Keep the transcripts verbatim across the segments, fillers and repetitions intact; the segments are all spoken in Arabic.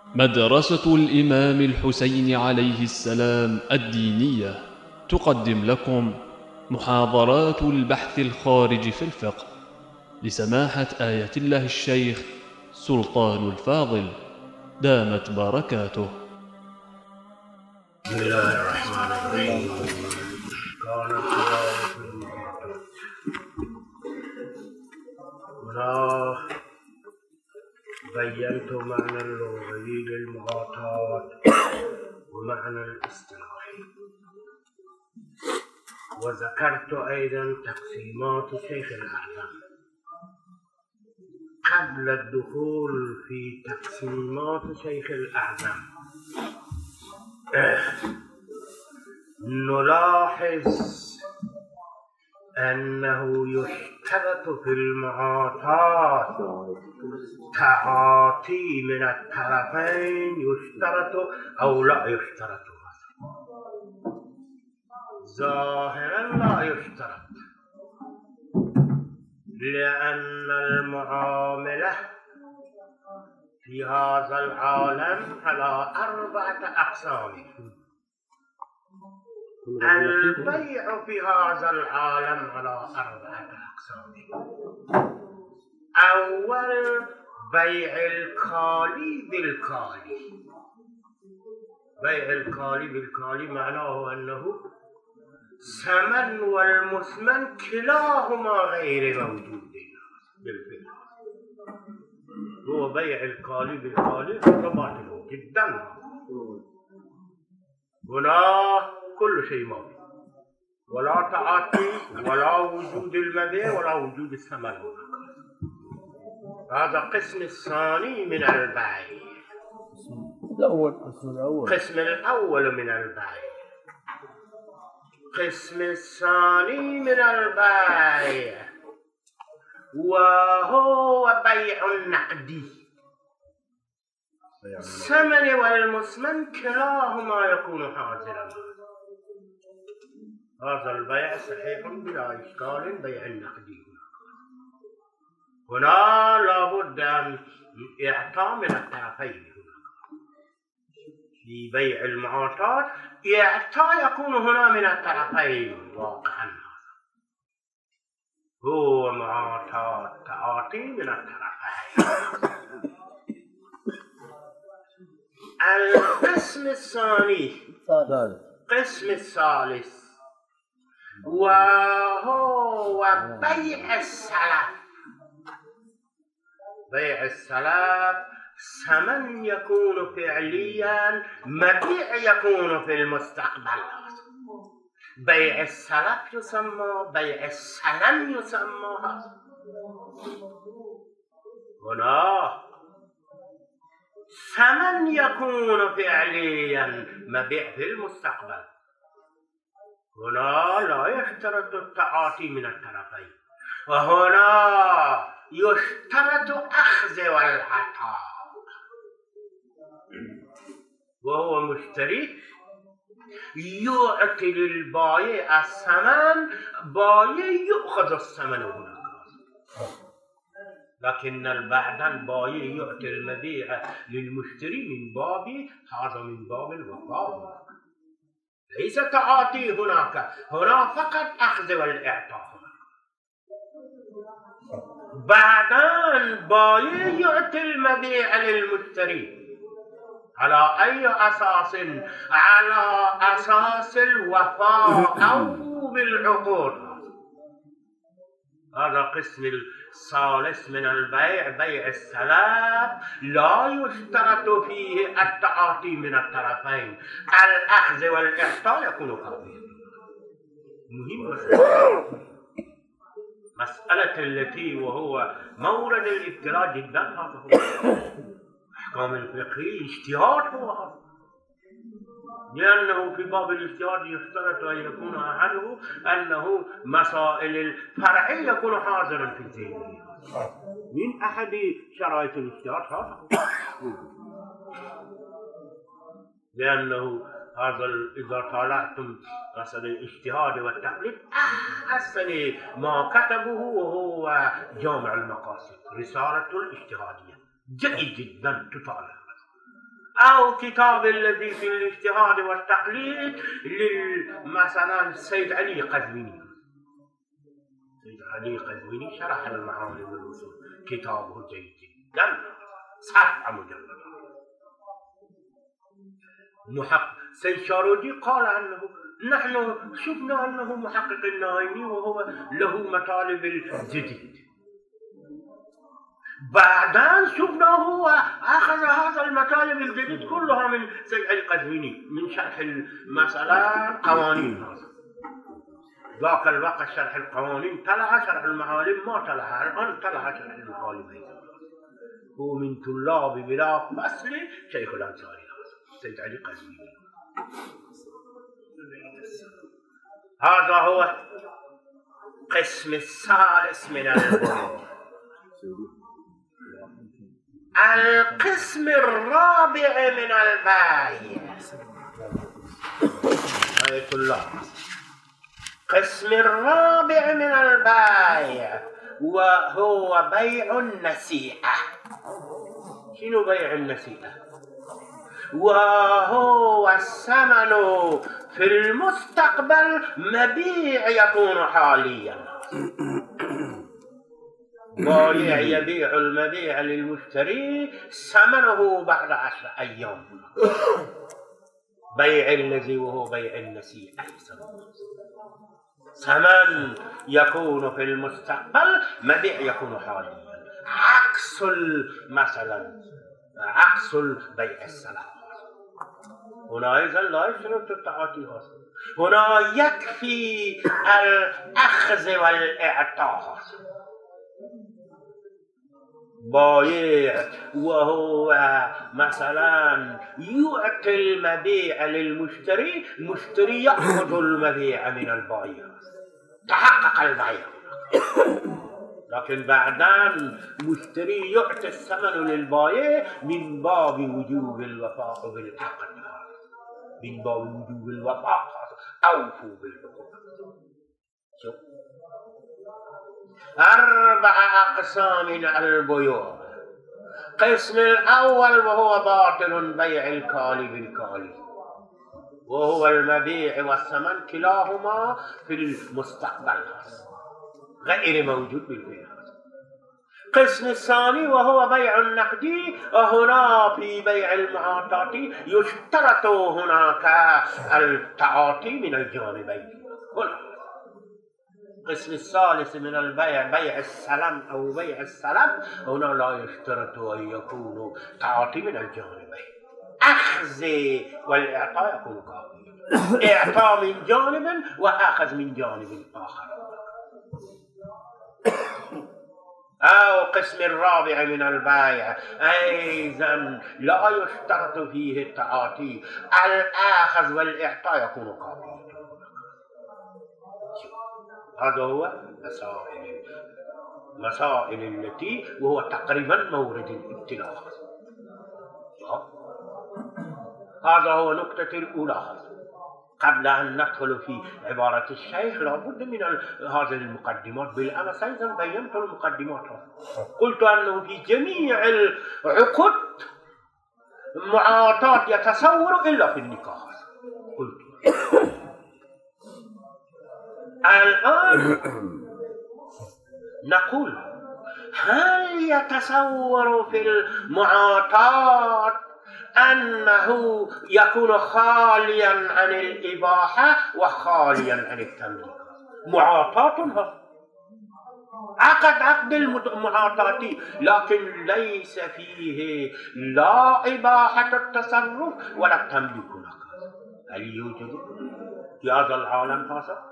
مدرسة الإمام الحسين عليه السلام الدينية تقدم لكم محاضرات البحث الخارج في الفقه لسماحة آية الله الشيخ سلطان الفاضل دامت بركاته. بسم الله الرحمن الرحيم. كان التلاوة المعتاد هنا بينت معنى اللغوي للمعتاد ومعنى الاصطلاحي، وذكرت أيضا تقسيمات شيخ الأعظم. قبل الدخول في تقسيمات شيخ الأعظم نلاحظ أنه يشترط في المعاطات تعاطي من الطرفين، يشترط أو لا يشترط. ظاهرا لا يشترط، لأن المعاملة في هذا العالم على أربعة أقسام. البيع في هذا العالم على أربعة أقسام. أول بيع الكالي بالكالي. بيع الكالي بالكالي معناه أنه ثمن والمثمن كلاهما غير موجود بالفعل. هو بيع الكالي بالكالي هذا باطل جدا. هنا كل شيء موجود، ولا تعاطي ولا وجود المبيع ولا وجود الثمن. هذا القسم الثاني من البيع. الأول قسم الأول قسم الأول من البيع. قسم الثاني من البيع وهو بيع النقدي. الثمن والمثمن كلاهما يكون حاضرا. هذا البيع صحيح بلا إشكال. بيع النقدي هنا لابد من إعطاء من الطرفين. في بيع المعاطات إعطاء يكون هنا من الطرفين واقعا. هو معاطات تعاطي من الطرفين. القسم الثاني قسم الثالث وهو بيع السلف. بيع السلف ثمن يكون فعليا، مبيع يكون في المستقبل. بيع السلف يسمى، بيع السلم يسمى. هنا ثمن يكون فعليا، مبيع في المستقبل. هنا لا يشترط التعاطي من الطرفين، وهنا يشترط أخذ والعطاء. وهو مشتري يعطي للبائع الثمن، بائع يأخذ الثمن هناك. لكن بعد البائع يعطي المبيع للمشتري من باب هذا من باب الوفاء. ليس تعاطي هناك، هنا فقط أخذ والإعطاء. بعدين بائع يعطي المبيع للمشتري على أي أساس؟ على أساس الوفاء أو بالعقود. هذا قسم الثالث من البيع، بيع السلف. لا يشترط فيه التعاطي من الطرفين، الأخذ والإعطاء يكون كافيا. مهم مسألة التي وهو مورد الابتلاء جدا. هذا هو أحكام الفقهية اجتهاد. هو هذا لأنه في باب الاجتهاد يشترط أن يكون أحده أنه مسائل الفرع يكون حاضرا في الذهن. من أحد شرائط الاجتهاد هذا، لأنه هذا إذا طالعتم مثلا الاجتهاد والتقليد أحسن ما كتبه وهو جامع المقاصد، رسالة الاجتهادية، جيد جدا تطالع. أو كتاب الذي في الاجتهاد والتقليد مثلا سيد علي قزويني. سيد علي قزويني شرح المعالم الوصول، كتابه جيد جدا، سبع مجلدات. محقق سيد شارودي قال عنه نحن شفنا أنه محقق النايمي وهو له مطالب الجديد، بعدين شفنا هو أخذ هذا المطالب الجديد كلها من سيد علي قزويني من شرح المسألة قوانين. ذاك الوقت شرح القوانين طلع، شرح المعالم ما طلع، الآن طلع شرح المعالم. هو من طلاب بلا فصل شيخ الأنصاري سيد علي قزويني. هذا هو قسم الثالث من البيوع. القسم الرابع من البيع آية الله. القسم الرابع من البيع وهو بيع النسيئة. شنو بيع النسيئة؟ وهو الثمن في المستقبل مبيع يكون حاليا. بائع يبيع المبيع للمشتري ثمنه بعد عشر أيام. بيع الذي وهو بيع النسيئة، ثمن يكون في المستقبل مبيع يكون حاليا، عكس مثلا عكس البيع السلام. هنا أيضا لا يشترط التعاطي، هنا يكفي الأخذ والإعطاء. بائع وهو مثلا يعطي المبيع للمشتري، المشتري يأخذ المبيع من البائع، تحقق البيع. لكن بعدين المشتري يعطي الثمن للبائع من باب وجوب الوفاء بالعقد، من باب وجوب الوفاء، أوفوا بالعقود. شوف أربع أقسام من البيوع. القسم الأول وهو باطل بيع الكالي بالكالي، وهو المبيع والثمن كلاهما في المستقبل غير موجود بالبيع. القسم الثاني وهو بيع النقدي، وهنا في بيع المعاطات يشترط هناك التعاطي من الجانبين. هنا القسم الثالث من البيع بيع السلم أو بيع السلم، هنا لا يشترط أن يكون تعاطي من الجانبين، أخذ والإعطاء يكون كافيا، إعطاء من جانب وأخذ من جانب آخر. أو القسم الرابع من البيع أيضا لا يشترط فيه التعاطي، الأخذ والإعطاء يكون كافيا. هذا هو مسائل مسائل التي وهو تقريبا مورد الابتلاء. هذا هو نقطة الأولى. قبل أن ندخل في عبارة الشيخ لابد من هذه المقدمات. بالأمس أيضا بينت المقدمات، قلت أنه في جميع العقود معاطات يتصور إلا في النكاح. قلت الآن نقول هل يتصور في المعاطات أنه يكون خاليا عن الإباحة وخاليا عن التمليك؟ معاطات عقد عقد المعاطات، لكن ليس فيه لا إباحة التصرف ولا التمليك. هل يوجد في هذا العالم هذا؟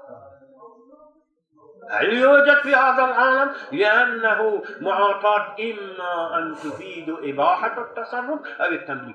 هل يوجد في هذا العالم؟ لأنه معاطات إما أن تفيد إباحة التصرف أو التمليك.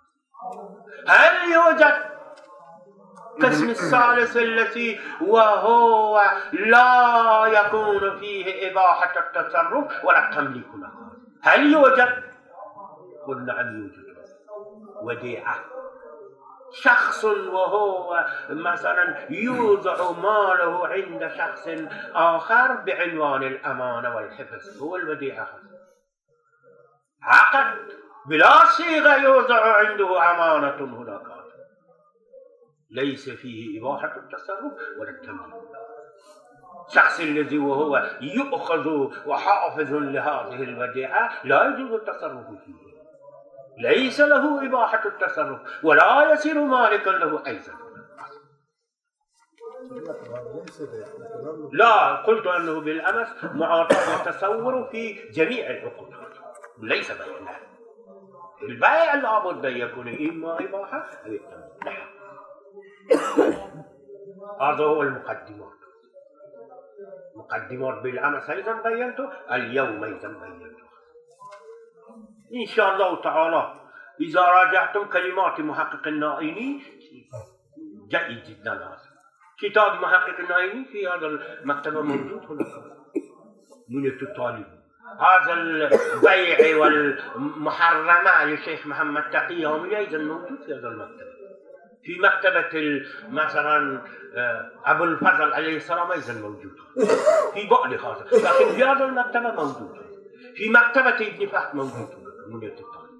هل يوجد القسم الثالث الذي وهو لا يكون فيه إباحة التصرف ولا التمليك؟ هل يوجد؟ قلنا نعم يوجد. وديعة، شخص وهو مثلا يوضع ماله عند شخص آخر بعنوان الأمانة والحفظ، هو الوديعة. عقد بلا صيغة يوضع عنده أمانة هناك، ليس فيه إباحة التصرف ولا التملك. الشخص الذي وهو يؤخذ وحافظ لهذه الوديعة لا يجوز التصرف فيه، ليس له إباحة التصرف ولا يصير مالكا له أيضا. لا، قلت أنه بالأمس معاطاة التصور في جميع العقود، ليس بيع. البيع لابد أن يكون إما إباحة أو التملك. نعم، هذا هو المقدمات. مقدمات بالأمس أيضا بينته، اليوم أيضا بينته. إن شاء الله تعالى إذا راجعتم كلمات محقق النائني جيد جدا. هذا كتاب محقق النائني في هذا المكتبة موجود هناك من التطالب. هذا البيع والمحرمة للشيخ محمد تقي يومي أيضا موجود في هذا المكتبة. في مكتبة مثلا أبو الفضل عليه السلام أيضا موجود في بعض هذا، لكن في هذا المكتبة موجود. في مكتبة ابن فهد موجود من التطالب.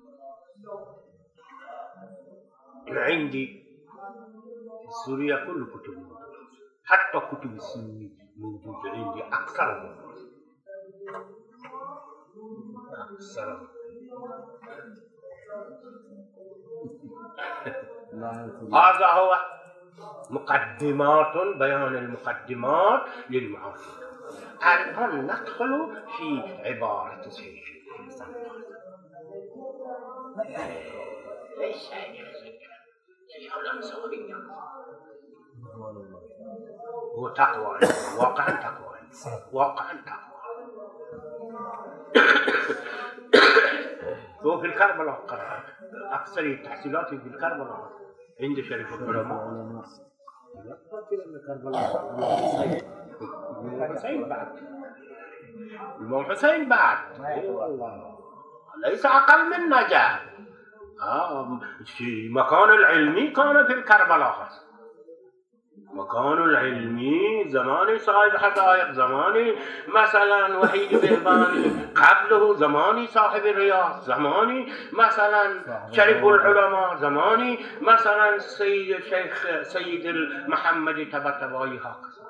عندي في سوريا كل كتب موجودة، حتى كتب السني موجودة عندي أكثر من أكثر. هذا هو مقدمات، بيان المقدمات للمعاصرة. الآن ندخل في عبارة الشيخ. ليش شيخ الأنصاري هو تقوى، واقعا تقوى، واقعا تقوى. هو في الكربلاء قرأ أكثر التحصيلات في الكربلاء عند شريف العلماء. الحسين بعد الإمام الحسين بعد الله ليس أقل من نجاة. آه في مكان العلمي كان في الكربلاء. مكان العلمي زماني صاحب حقائق، زماني مثلا وحيد بهباني، قبله زماني صاحب الرياض، زماني مثلا شريف العلماء، زماني مثلا سيد الشيخ سيد المحمدي طباطبائي. هكذا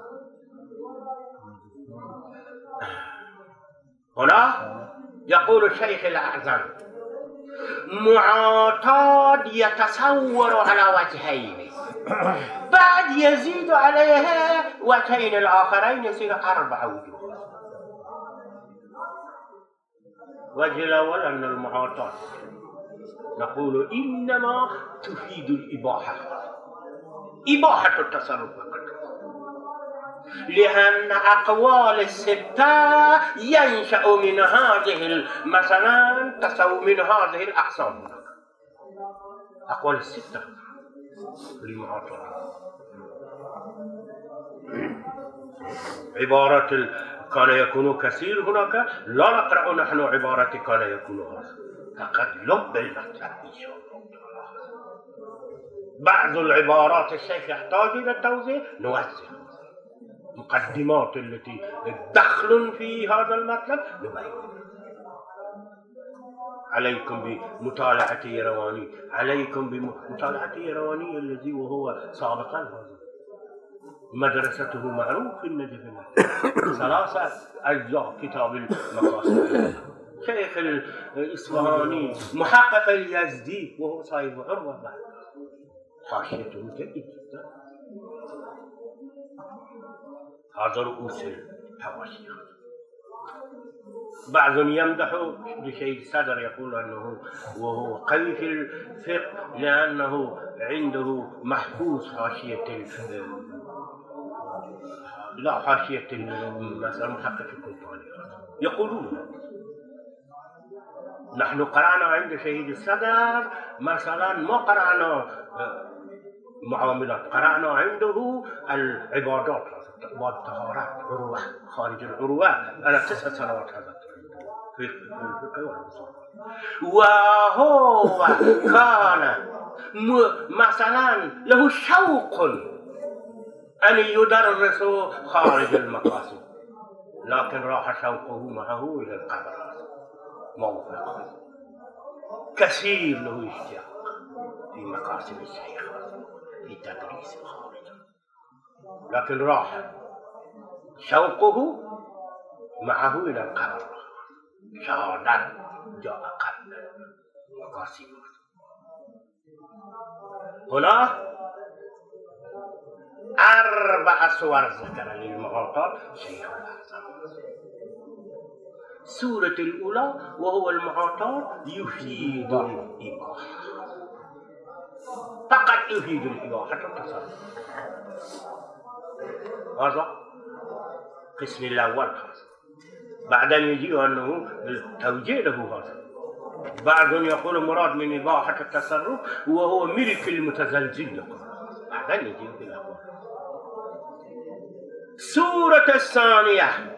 هنا يقول الشيخ الأعظم: معتاد يتصور على وجهين، بعد يزيد عليها وجهين الآخرين يصير أربع وجوه. وجه الأول أن المعاطاة نقول إنما تفيد الإباحة، إباحة التصرف فقط، لأن أقوال الستة ينشأ من هذه مثلا تسو من هذه الأقسام. أقوال الستة للمعاطاة عبارة كان يكون كثير هناك، لا نقرأ نحن عبارة كان يكون هذا، فقد لب المطلب إن شاء الله. بعض العبارات الشيخ يحتاج إلى التوزيع، نوزع مقدمات التي دخل في هذا المطلب نبين. عليكم بمطالعة يرواني، عليكم بمطالعة يرواني الذي وهو سابقا هذا مدرسته معروف في النجف، ثلاثة أجزاء كتاب المقاصد. شيخ الإصفهاني محقق اليزدي وهو صاحب عروة بعد، حاشيته جيد جدا. هذا رؤوس الحواشي. بعض يمدح بشيء صدر يقول أنه وهو قوي في الفقه لأنه عنده محفوظ حاشية لا حاشية مثلا محقق القرطاني. يقولون نحن قرأنا عند شهيد الصدر مثلا ما قرأنا معاملات، قرأنا عنده العبادات، باب الطهارات، عروة، خارج العروة. أنا تسع سنوات هذا في الفقه والأصول، وهو كان مثلا له شوق أن يدرس خارج المقاصد، لكن راح شوقه معه إلى القبر موفق. كثير له اشتياق في مقاصد الشيخ في تدريس الخارج، لكن راح شوقه معه إلى القبر. شهادات جاء قبل مقاصد. هنا أربع صور ذكر للمعاطاة شيخ الأعظم. سورة الأولى وهو المعاطاة يفيد الإباحة، فقط يفيد الإباحة التصرف. هذا قسم الأول. بعدين يجي أنه توجيه له هذا. بعضهم يقول مراد من إباحة التصرف وهو ملك المتزلزل، بعدين يجي في الأول. سورة الثانية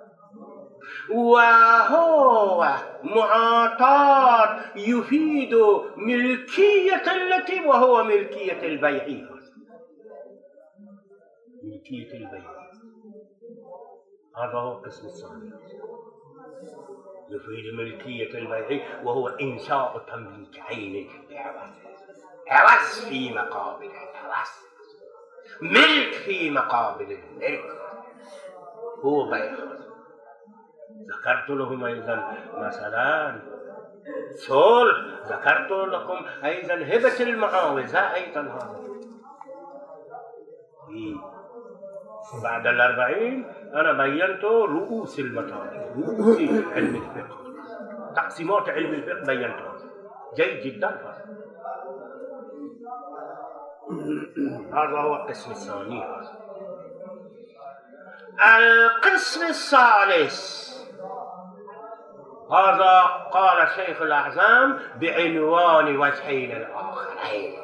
وهو معاطاة يفيد ملكية التي وهو ملكية البيع. ملكية البيع هذا هو القسم الثاني، يفيد ملكية البيع وهو إنشاء تمليك عين بعوض، عوض في مقابل العوض، ملك في مقابل الملك، هو بيع. ذكرت لهم أيضا مثلا صلح، ذكرت لكم أيضا هبة المعاوزة أيضا. هذا بعد الأربعين أنا بينت رؤوس المطالب، رؤوس علم الفقه، تقسيمات علم الفقه بينتها جيد جدا. هذا هو القسم الثاني. القسم الثالث هذا قال شيخ الأعظم بعنوان وجهين الآخرين،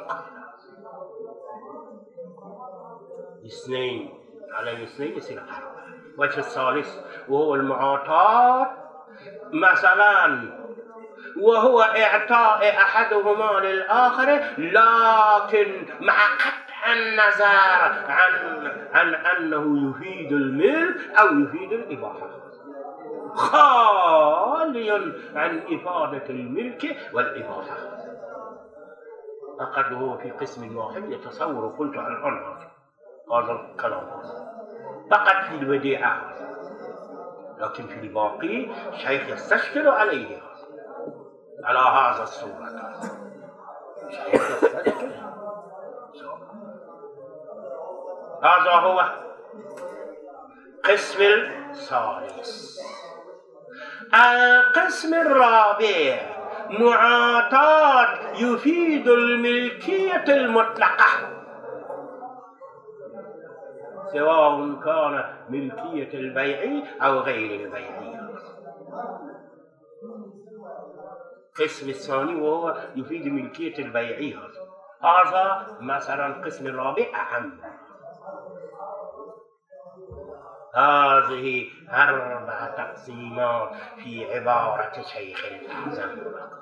اثنين على الاثنين يصير أربعة. وجه الثالث وهو المعاطاة مثلا، وهو إعطاء أحدهما للآخر لكن مع قطع النظر عن عن أنه يفيد الملك أو يفيد الإباحة، خاليا عن إفادة الملك والإباحة. فقد هو في قسم واحد يتصور، قلت عن عنه هذا الكلام فقط في الوديعة، لكن في الباقي شيخ يستشكل عليه على هذا الصورة. شيخ يستشكل. هذا هو قسم الثالث. القسم الرابع معاطاة يفيد الملكية المطلقة، سواء كان ملكية البيع أو غير البيع. القسم الثاني وهو يفيد ملكية البيع، هذا مثلا القسم الرابع أهم. هذه أربع تقسيمات في عبارة شيخ الأعظم.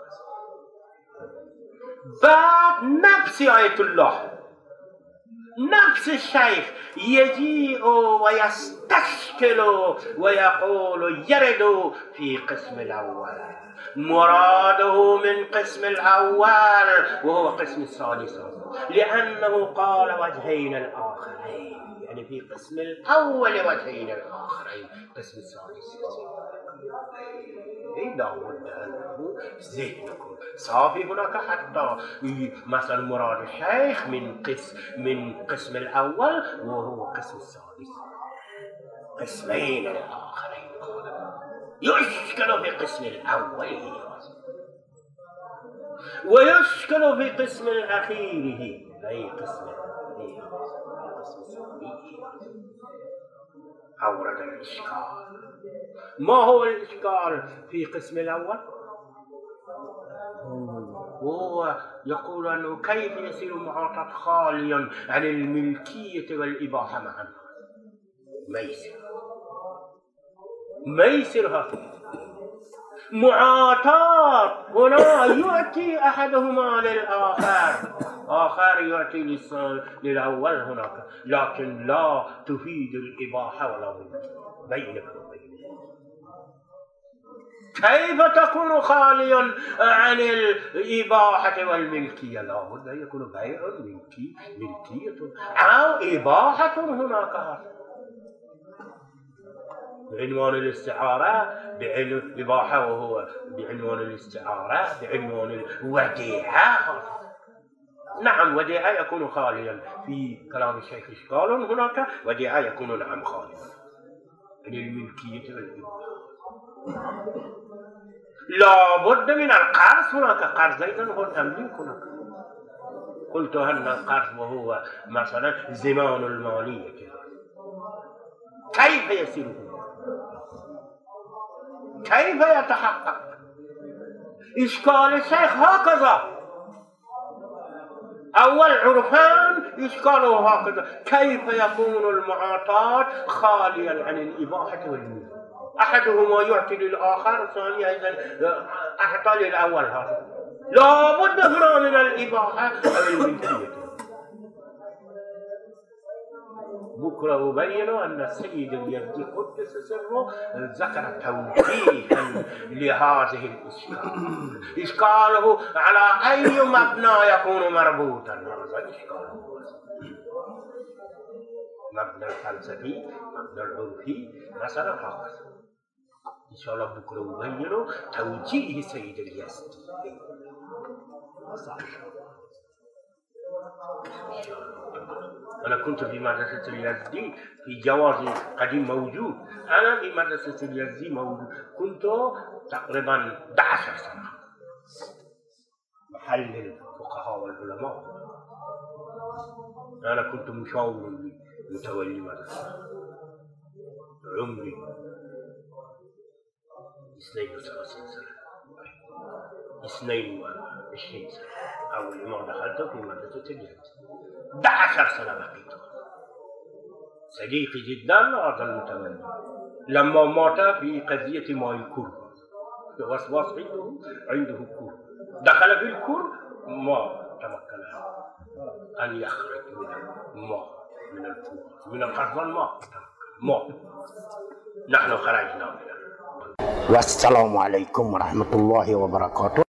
بعد نفس آية الله نفس الشيخ يجيء ويستشكل ويقول يرد في قسم الأول، مراده من قسم الأول وهو قسم الثالث، لأنه قال وجهين الآخرين، يعني في قسم الأول وجهين الآخرين، قسم الثالث. لا بد أنه ذهنكم صافي هناك، حتى مثلا مراد الشيخ من قسم من قسم الأول وهو قسم الثالث، قسمين الآخرين يشكل في قسم الأول ويشكل في قسم الأخير، أي قسم أورد الإشكال. ما هو الإشكال في قسم الأول؟ هو يقول أنه كيف يصير معاطاة خاليا عن الملكية والإباحة معا؟ ما يصير ما يصير هذا معاطاة. هنا يؤتي أحدهما للآخر، آخر يؤتي للأول هناك، لكن لا تفيد الإباحة ولا ملك بينك وبينه. كيف تكون خاليا عن الإباحة والملكية؟ لابد أن يكون بيع ملكي ملكية أو إباحة هناك بعنوان الاستعارة، بعنوان الإباحة وهو بعنوان الاستعارة، بعنوان الوديعة. نعم وديعة يكون خاليا في كلام الشيخ إشكال هناك، وديعة يكون نعم خاليا عن الملكية والإباحة. لا بد من القرض هناك، قرض أيضا هو تمليك هناك. قلت أن القرض وهو مثلا زمان المالية، كيف يصير هنا؟ كيف يتحقق؟ إشكال الشيخ هكذا، أول عرفان إشكاله هكذا، كيف يكون المعاطاة خاليا عن الإباحة والملك؟ أحدهما يعطي للآخر، الثاني أيضا أعطى للأول. هذا لا بد هنا من الإباحة والملكية. بكرة أبين أن السيد اليزدي قدس سره ذكر توجيها لهذه الإشكال. إشكاله على أي مبنى يكون مربوطا، هذا إشكاله. مبنى الفلسفي، مبنى العرفي، مثلا هكذا. إن شاء الله بكرة أبين توجيه السيد اليزدي. أنا كنت في مدرسة اليزدي في جوازي قديم موجود. أنا في مدرسة اليزدي موجود كنت تقريبا أحد عشر سنة، محل الفقهاء والعلماء. أنا كنت مشاور لمتولي مدرسة، عمري اثنين وثلاثين سنة، اثنين وعشرين سنة. أول ما دخلت في مدرسة اليزدي أحد عشر سنة بقيت. صديقي جدا هذا المتولي لما مات في قضية ماء الكر، وسواس عنده عنده كر، دخل في الكر ما تمكن أن يخرج من الماء، من الكر، من الخزان ما ما نحن خرجنا منه. والسلام عليكم ورحمة الله وبركاته.